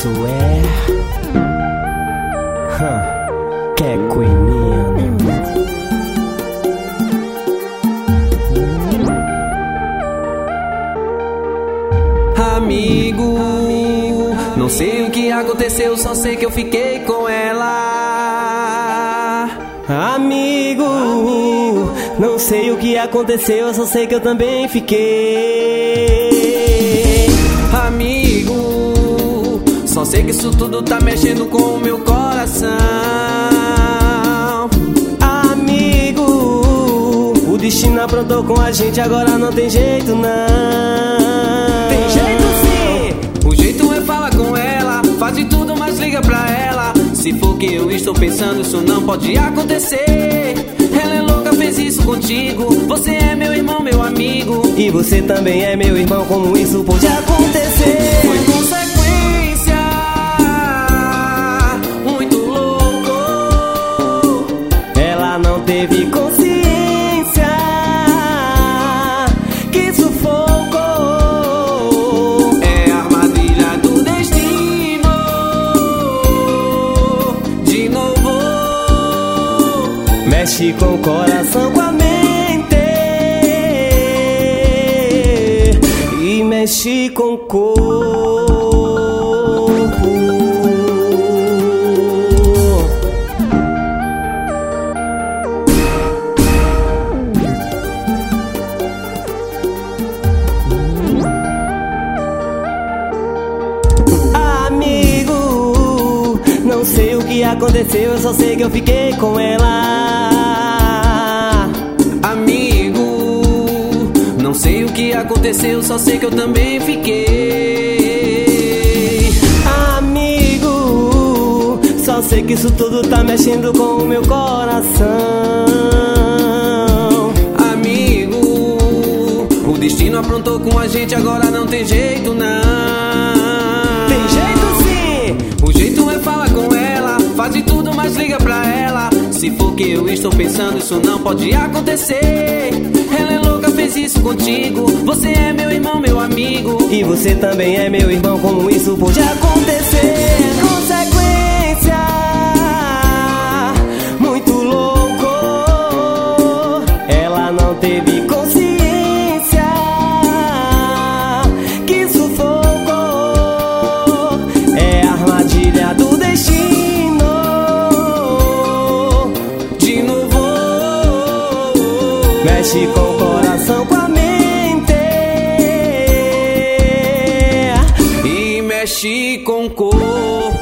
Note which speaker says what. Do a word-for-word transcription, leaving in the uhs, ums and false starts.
Speaker 1: isso é huh. Que coininha.
Speaker 2: Amigo, não sei o que aconteceu, só sei que eu fiquei com ela.
Speaker 1: Amigo, não sei o que aconteceu, só sei que eu também fiquei.
Speaker 2: Amigo, só sei que isso tudo tá mexendo com o meu coração.
Speaker 1: Amigo, o destino aprontou com a gente, agora não tem jeito não.
Speaker 2: Tem jeito sim! O jeito é falar com ela, faz de tudo, mas liga pra ela. Se for o que eu estou pensando, isso não pode acontecer. Ela é louca, fez isso contigo. Você é meu irmão, meu amigo,
Speaker 1: e você também é meu irmão, como isso pode acontecer?
Speaker 2: Foi consequência, muito louco.
Speaker 1: Ela não teve consciência, que sufoco.
Speaker 2: É a armadilha do destino. De novo,
Speaker 1: mexe com o coração, com a mente, e mexe com o corpo. Amigo, não sei o que aconteceu, eu só sei que eu fiquei com ela.
Speaker 2: Amigo, não sei o que aconteceu, só sei que eu também fiquei.
Speaker 1: Amigo, só sei que isso tudo tá mexendo com o meu coração.
Speaker 2: Amigo, o destino aprontou com a gente, agora não tem jeito não.
Speaker 1: Tem jeito sim!
Speaker 2: O jeito é falar com ela, faz de tudo, mas liga pra ela. Se for o que eu estou pensando, isso não pode acontecer. Ela é louca, fez isso contigo. Você é meu irmão, meu amigo,
Speaker 1: e você também é meu irmão, como isso pode acontecer? Consequência, muito louco. Ela não teve consciência, que sufoco. É a armadilha do destino.
Speaker 2: de novo,
Speaker 1: Mexe com o coração, com a mente,
Speaker 2: e mexe com o corpo.